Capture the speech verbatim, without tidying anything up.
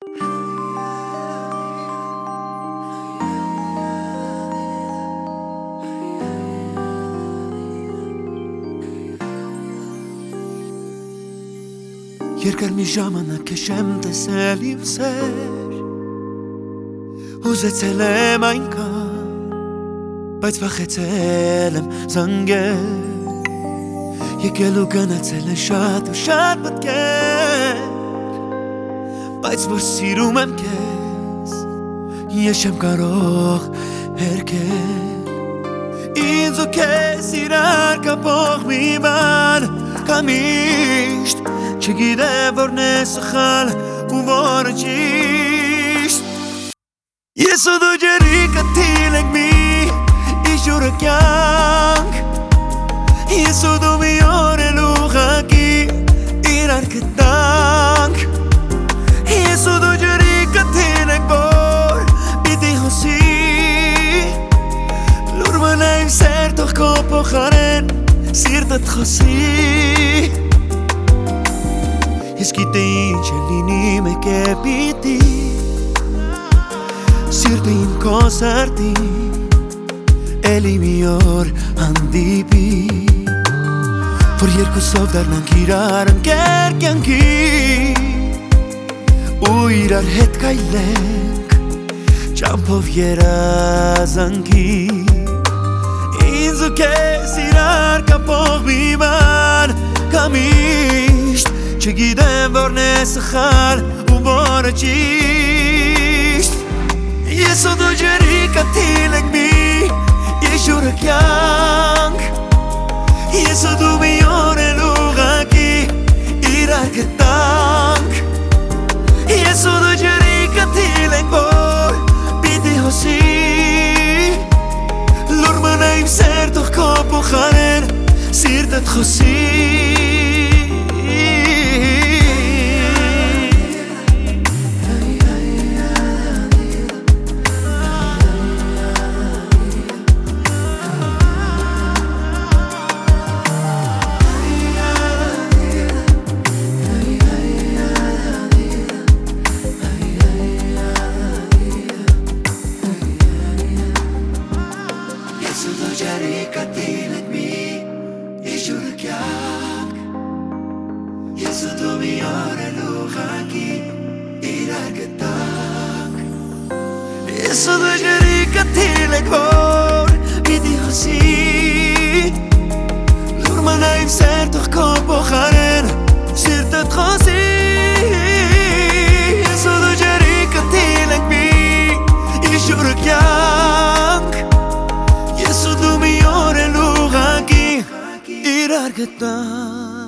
Երկար մի ժամանակ է շեմ տեսել իմ սեր Ուզեցել եմ այնքան Բայց վախեցել եմ զանգել Եկել ու գնացել են շատ ու շատ մտքեր Բայց որ սիրում եմ քեզ Ես չեմ կարող հերքել Ինձ ու քեզ իրար կապող մի բան Կա միշտ Չգիտեմ որն է սխալ ու որը ճիշտ Ես ու դու ջերիկաթիլ ենք մի իժուրը կյանք Ես ու դու մի օր էլ ուղղակի իրար գտանք Ես ու դու ջերիկաթիլ ենք որ պիտի հոսի Լուր մնայիմ սեր թող քո փոխարեն սիրտդ խոսի Ես գիտեի ինչ է լինի մեկ է պիտի Սիրտը իմ քո սրտին Էլի մի օր հանդիպի Որ երկուսով դառնանք իրար ընկեր կյանքի Ու իրար հետ քայլենք Ճամփով երազանքի Ինձ ու քեզ իրար կապող մի բան Կա միշտ Չգիտեմ որն է սխալ ու որը ճիշտ Ես ու դու ջերիկաթիլ ենք մի իժուրը կյանք Ես ու դու մի օր էլ ուղղակի իրար գտանք Ես ու դու ջերիկաթիլ ենք որ պիտի հոսի Լուր մնայիմ սեր թող քո փոխարեն սիրտդ խոսի Ջերիկաթիլ ենք մի իժուրը կյանք Ես ու դու մի օր էլ ուղղակի իրար գտանք Ես ու դու ջերիկաթիլ ենք որ պիտի հոսի Լուր մնայիմ սեր թող քո փոխարեն սիրտդ խոսի Ես ու դու ջերիկաթիլ ենք մի իժուրը կյանք Ես ու դու մի օր էլ ուղղակի իրար գտանք